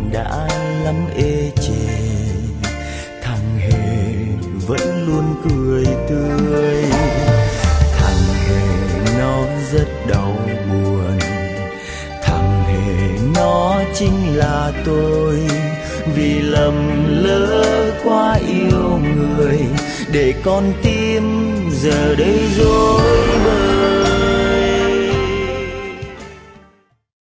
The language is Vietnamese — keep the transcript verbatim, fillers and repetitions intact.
đã lắm ê chề, thằng Hề vẫn luôn cười tươi. Thằng Hề nó rất đau buồn, thằng Hề nó chính là tôi, vì lầm lỡ quá yêu người, để con tim giờ đây dối bời.